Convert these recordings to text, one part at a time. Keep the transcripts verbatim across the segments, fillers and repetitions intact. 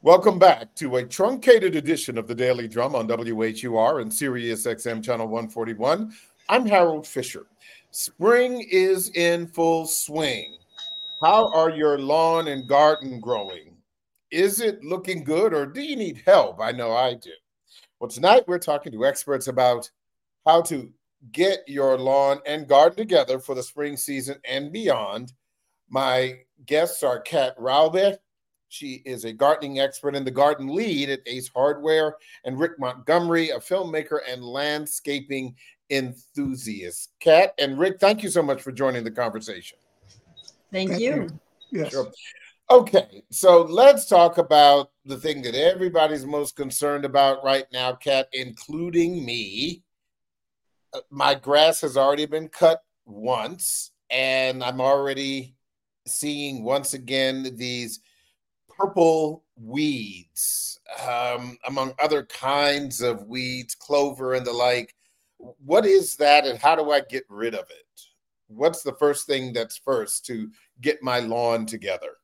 Welcome back to a truncated edition of the Daily Drum on W H U R and Sirius X M Channel one forty-one. I'm Harold Fisher. Spring is in full swing. How are your lawn and garden growing? Is it looking good or do you need help? I know I do. Well, tonight we're talking to experts about how to get your lawn and garden together for the spring season and beyond. My guests are Kat Raube. She is a gardening expert and the garden lead at Ace Hardware, and Rick Montgomery, a filmmaker and landscaping enthusiast. Kat and Rick, thank you so much for joining the conversation. Thank, thank you. you. Yes. Sure. Okay, so let's talk about the thing that everybody's most concerned about right now, Kat, including me. My grass has already been cut once, and I'm already seeing once again these purple weeds, um, among other kinds of weeds, clover and the like. What is that, and how do I get rid of it? What's the first thing that's first to get my lawn together?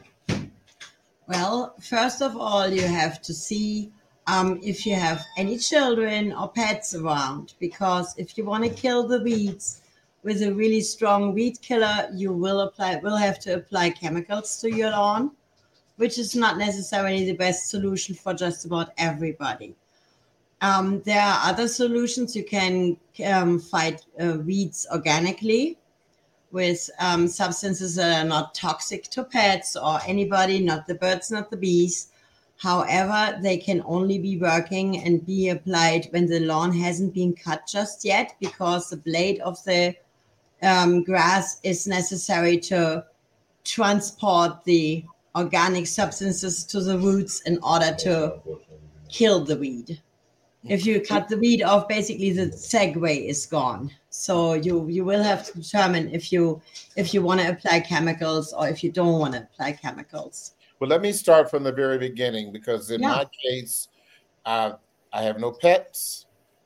Well, first of all, you have to see um, if you have any children or pets around, because if you want to kill the weeds with a really strong weed killer, you will apply will have to apply chemicals to your lawn, which is not necessarily the best solution for just about everybody. Um, there are other solutions. You can um, fight uh, weeds organically with um, substances that are not toxic to pets or anybody, not the birds, not the bees. However, they can only be working and be applied when the lawn hasn't been cut just yet, because the blade of the um, grass is necessary to transport the organic substances to the roots in order to kill the weed. If you cut the weed off, basically the segue is gone. So you you will have to determine if you if you want to apply chemicals or if you don't want to apply chemicals. Well, let me start from the very beginning, because in yeah. my case, uh, I have no pets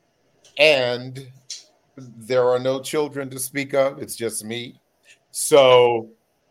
and there are no children to speak of. It's just me. So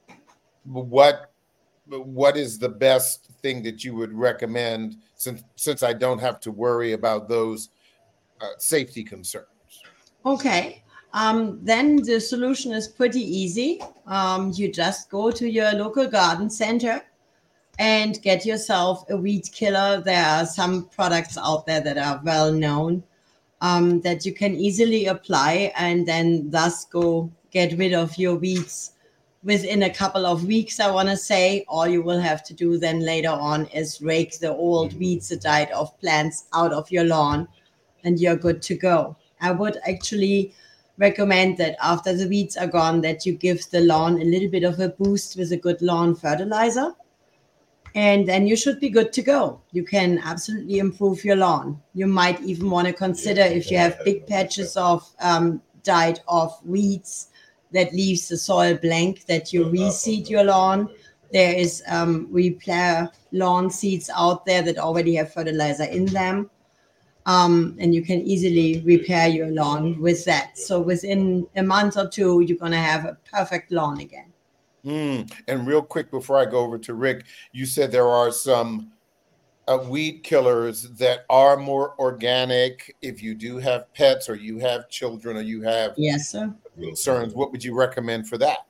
what what is the best thing that you would recommend, since since I don't have to worry about those uh, safety concerns? Okay. Um, then the solution is pretty easy. Um, you just go to your local garden center and get yourself a weed killer. There are some products out there that are well known um, that you can easily apply, and then thus go get rid of your weeds within a couple of weeks, I want to say. All you will have to do then later on is rake the old weeds that died off plants out of your lawn, and you're good to go. I would actually recommend that after the weeds are gone, that you give the lawn a little bit of a boost with a good lawn fertilizer, and then you should be good to go. You can absolutely improve your lawn. You might even want to consider, if you have big patches of um, died off weeds that leaves the soil blank, that you reseed your lawn. There is um, repair lawn seeds out there that already have fertilizer in them. Um, and you can easily repair your lawn with that. So within a month or two, you're going to have a perfect lawn again. Mm. And real quick, before I go over to Rick, you said there are some uh, weed killers that are more organic. If you do have pets or you have children or you have yes, sir. concerns, what would you recommend for that?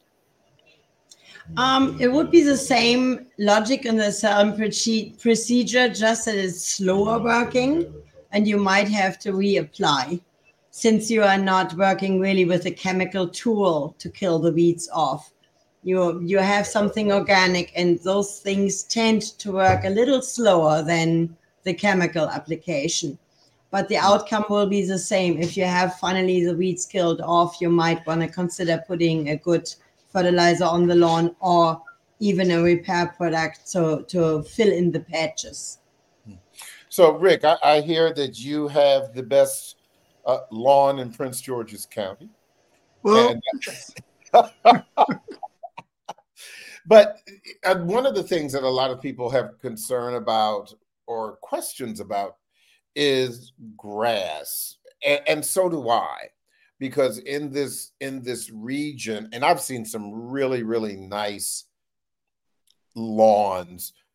Um, it would be the same logic and the same procedure, just that it's slower working, and you might have to reapply, since you are not working really with a chemical tool to kill the weeds off. You you have something organic, and those things tend to work a little slower than the chemical application. But the outcome will be the same. If you have finally the weeds killed off, you might want to consider putting a good fertilizer on the lawn, or even a repair product to, to fill in the patches. So, Rick, I, I hear that you have the best uh, lawn in Prince George's County. Well, and, but uh, one of the things that a lot of people have concern about or questions about is grass, and, and so do I, because in this in this region, and I've seen some really really nice lawns,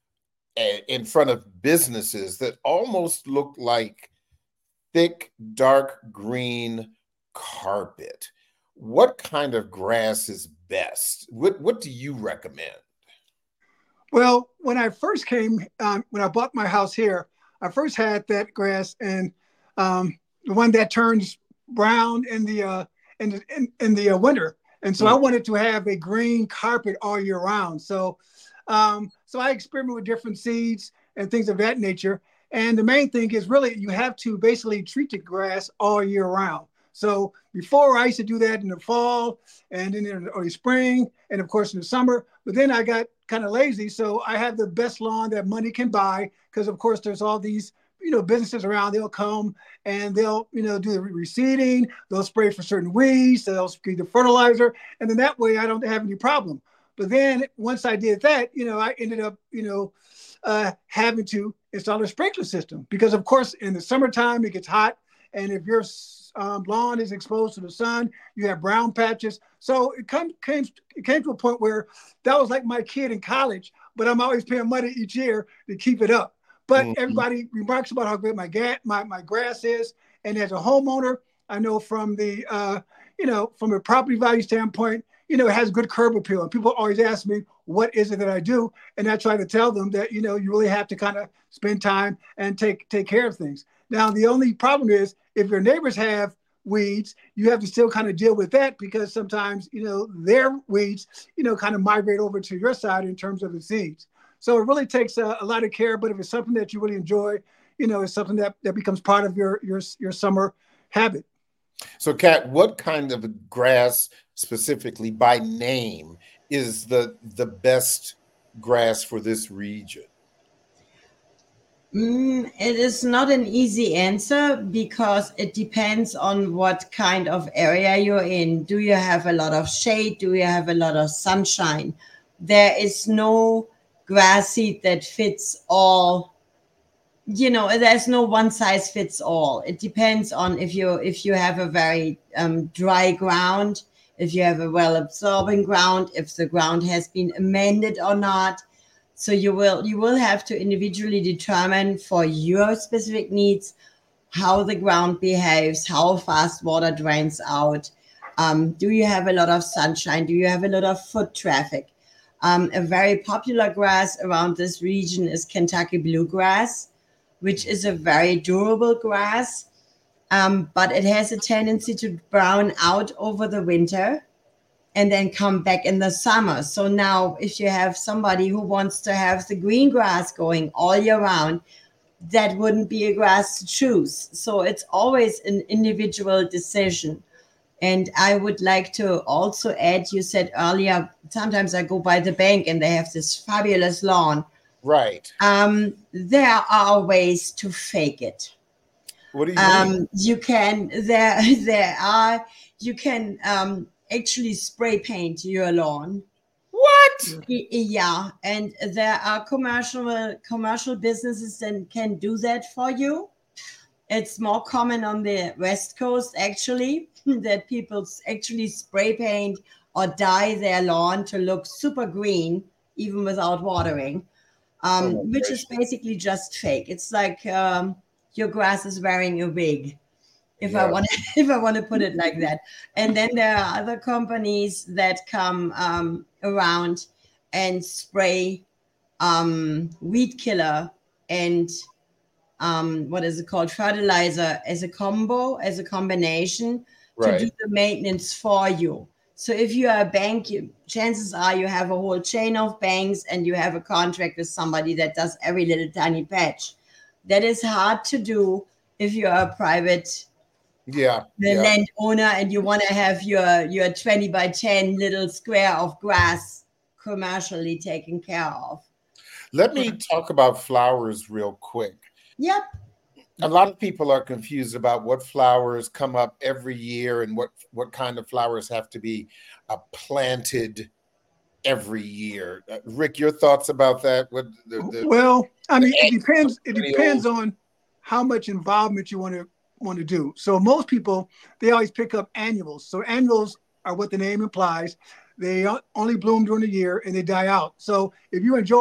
in front of businesses that almost look like thick, dark green carpet. What kind of grass is best? What What do you recommend? Well, when I first came, um, when I bought my house here, I first had that grass and um, the one that turns brown in the uh, in the in, in the uh, winter, and so mm. I wanted to have a green carpet all year round. So, um, so I experiment with different seeds and things of that nature. And the main thing is really you have to basically treat the grass all year round. So before I used to do that in the fall and then in the early spring and of course in the summer, but then I got kind of lazy. So I have the best lawn that money can buy because of course there's all these, you know, businesses around. They'll come and they'll, you know, do the reseeding. They'll spray for certain weeds. They'll spray the fertilizer. And then that way I don't have any problem. But then once I did that, you know, I ended up, you know, uh, having to install a sprinkler system because of course in the summertime it gets hot. And if your um, lawn is exposed to the sun, you have brown patches. So it come, came, it came to a point where that was like my kid in college, but I'm always paying money each year to keep it up. But mm-hmm. everybody remarks about how great my, ga- my my grass is. And as a homeowner, I know from the, uh, you know, from a property value standpoint, you know, it has good curb appeal. And people always ask me, what is it that I do? And I try to tell them that, you know, you really have to kind of spend time and take take care of things. Now, the only problem is if your neighbors have weeds, you have to still kind of deal with that because sometimes, you know, their weeds, you know, kind of migrate over to your side in terms of the seeds. So it really takes a, a lot of care. But if it's something that you really enjoy, you know, it's something that, that becomes part of your, your, your summer habit. So, Kat, what kind of grass specifically by name is the the best grass for this region? Mm, it is not an easy answer because it depends on what kind of area you're in. Do you have a lot of shade? Do you have a lot of sunshine? There is no grass seed that fits all. You know, there's no one size fits all. It depends on if you if you have a very um, dry ground, if you have a well absorbing ground, if the ground has been amended or not. So you will you will have to individually determine for your specific needs how the ground behaves, how fast water drains out. Um, do you have a lot of sunshine? Do you have a lot of foot traffic? Um, a very popular grass around this region is Kentucky bluegrass, which is a very durable grass, um, but it has a tendency to brown out over the winter and then come back in the summer. So now if you have somebody who wants to have the green grass going all year round, that wouldn't be a grass to choose. So it's always an individual decision. And I would like to also add, you said earlier, sometimes I go by the bank and they have this fabulous lawn. Right. Um, there are ways to fake it. What do you um, mean? You can, there, there are, you can, um, actually spray paint your lawn. What? Yeah, and there are commercial commercial businesses that can do that for you. It's more common on the West Coast, actually, that people actually spray paint or dye their lawn to look super green, even without watering, um, oh, which is basically just fake. It's like um, your grass is wearing a wig. If yeah. I want to, if I want to put it like that. And then there are other companies that come um, around and spray um, weed killer and um, what is it called, fertilizer as a combo, as a combination right. to do the maintenance for you. So if you are a bank, you, chances are you have a whole chain of banks and you have a contract with somebody that does every little tiny patch. That is hard to do if you are a private Yeah, the yeah. landowner and you want to have your your twenty by ten little square of grass commercially taken care of. Let me talk about flowers real quick. Yep. A lot of people are confused about what flowers come up every year and what what kind of flowers have to be uh, planted every year. Uh, Rick, your thoughts about that? What the, the, well, I mean, it depends. It depends on how much involvement you want to want to do. So most people, they always pick up annuals. So annuals are what the name implies. They only bloom during the year and they die out. So if you enjoy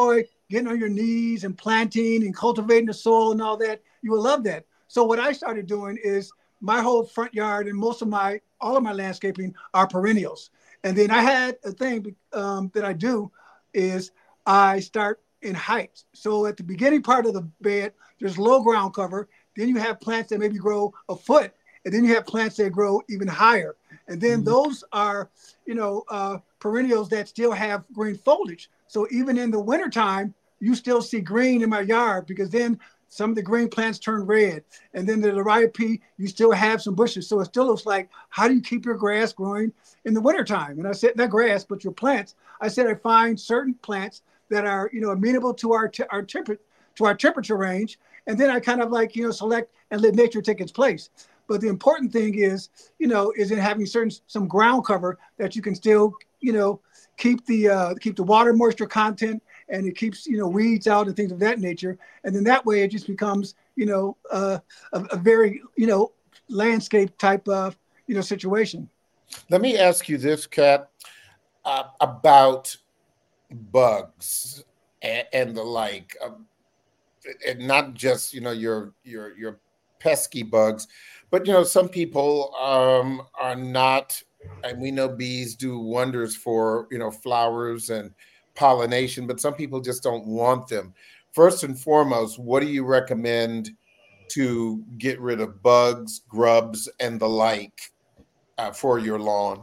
getting on your knees and planting and cultivating the soil and all that, you will love that. So what I started doing is my whole front yard and most of my, all of my landscaping are perennials. And then I had a thing um, that I do is I start in heights. So at the beginning part of the bed, there's low ground cover. Then you have plants that maybe grow a foot. And then you have plants that grow even higher. And then mm-hmm. those are, you know, uh, perennials that still have green foliage. So even in the wintertime, you still see green in my yard because then some of the green plants turn red. And then the Liriope, you still have some bushes. So it still looks like, how do you keep your grass growing in the wintertime? And I said, not grass, but your plants. I said, I find certain plants that are, you know, amenable to our, te- our, temper- to our temperature range. And then I kind of like, you know, select and let nature take its place. But the important thing is, you know, is in having certain, some ground cover that you can still, you know, keep the, uh, keep the water moisture content, and it keeps, you know, weeds out and things of that nature. And then that way it just becomes, you know, uh, a, a very, you know, landscape type of, you know, situation. Let me ask you this, Kat, uh, about bugs and, and the like, um, and not just, you know, your, your, your pesky bugs, but, you know, some people um, are not, and we know bees do wonders for, you know, flowers and pollination, but some people just don't want them. First and foremost, what do you recommend to get rid of bugs, grubs, and the like uh, for your lawn?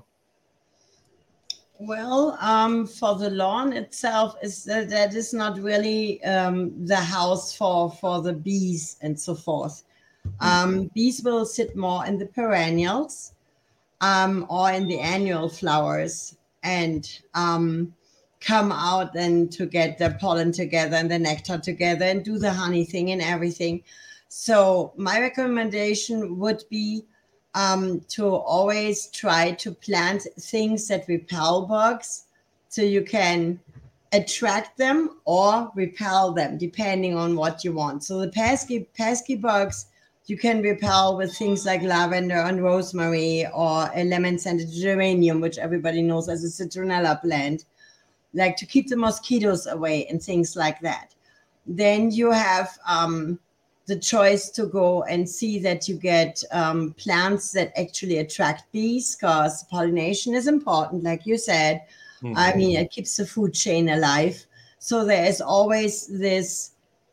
Well, um, for the lawn itself, is that, that is not really um, the house for for the bees and so forth. Um, bees will sit more in the perennials um, or in the annual flowers and um, come out and to get the pollen together and the nectar together and do the honey thing and everything. So my recommendation would be um, to always try to plant things that repel bugs so you can attract them or repel them depending on what you want. So the pesky pesky bugs you can repel with things like lavender and rosemary or a lemon-scented geranium, which everybody knows as a citronella plant, like to keep the mosquitoes away and things like that. Then you have um, the choice to go and see that you get um, plants that actually attract bees, because pollination is important, like you said. Mm-hmm. I mean, it keeps the food chain alive. So there is always this,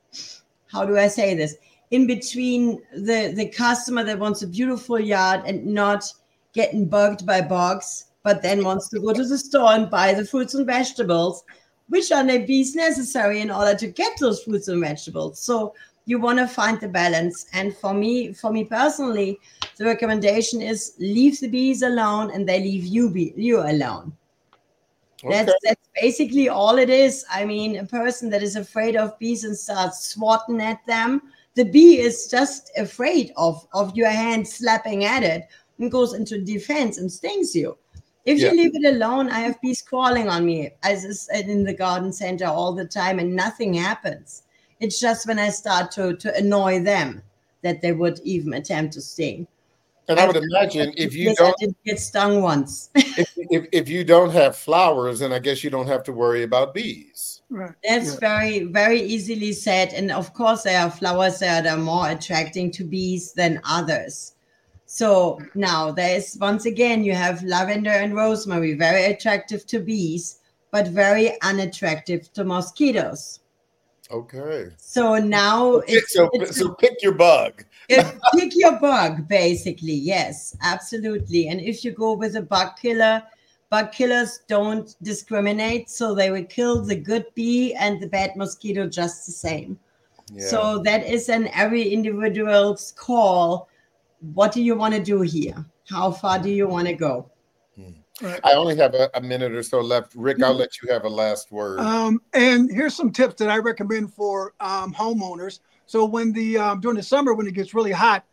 how do I say this? In between the, the customer that wants a beautiful yard and not getting bugged by bugs, but then wants to go to the store and buy the fruits and vegetables, which are the bees necessary in order to get those fruits and vegetables. So you want to find the balance. And for me, for me personally, the recommendation is leave the bees alone and they leave you be you alone. Okay. That's that's basically all it is. I mean, a person that is afraid of bees and starts swatting at them, the bee is just afraid of, of your hand slapping at it and goes into defense and stings you. If yeah. you leave it alone, I have bees crawling on me as is in the garden center all the time and nothing happens. It's just when I start to, to annoy them that they would even attempt to sting. And I would imagine if you don't I did get stung once. if, if if you don't have flowers, then I guess you don't have to worry about bees. Right. That's yeah. very, very easily said. And of course, there are flowers that are more attracting to bees than others. So now there is, once again, you have lavender and rosemary, very attractive to bees, but very unattractive to mosquitoes. Okay. So now so, it's, so, it's, so pick your bug. Pick your bug, basically. Yes, absolutely. And if you go with a bug killer, bug killers don't discriminate. So they will kill the good bee and the bad mosquito just the same. Yeah. So that is an every individual's call. What do you want to do here? How far do you want to go? Hmm. I only have a, a minute or so left. Rick, I'll let you have a last word. Um, and here's some tips that I recommend for um, homeowners. So when the um, during the summer, when it gets really hot,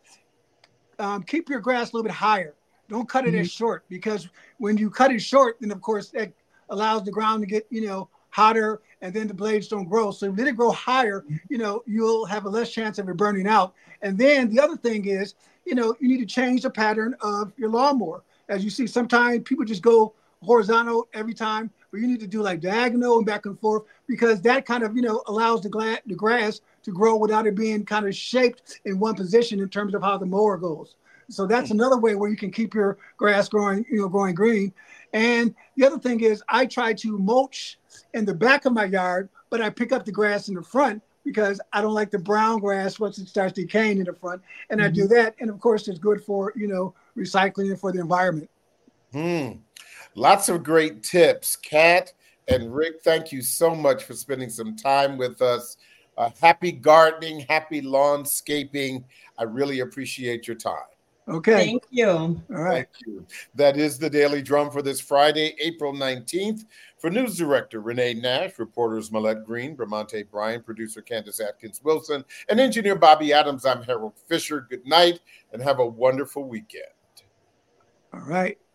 um, keep your grass a little bit higher. Don't cut it mm-hmm. as short, because when you cut it short, then of course that allows the ground to get, you know, hotter, and then the blades don't grow. So if they grow higher, you know, you'll have a less chance of it burning out. And then the other thing is, you know, you need to change the pattern of your lawnmower. As you see, sometimes people just go horizontal every time, but you need to do like diagonal and back and forth, because that kind of, you know, allows the, gla- the grass to grow without it being kind of shaped in one position in terms of how the mower goes. So that's mm-hmm. another way where you can keep your grass growing, you know, growing green. And the other thing is I try to mulch in the back of my yard, but I pick up the grass in the front because I don't like the brown grass once it starts decaying in the front. And mm-hmm. I do that. And of course, it's good for, you know, recycling and for the environment. Hmm. Lots of great tips. Kat and Rick, thank you so much for spending some time with us. Uh, happy gardening, happy lawnscaping. I really appreciate your time. Okay. Thank you. All right. Thank you. That is the Daily Drum for this Friday, April nineteenth. For News Director Renee Nash, reporters Millette Green, Bramante Bryan, producer Candace Atkins Wilson, and engineer Bobby Adams, I'm Harold Fisher. Good night and have a wonderful weekend. All right.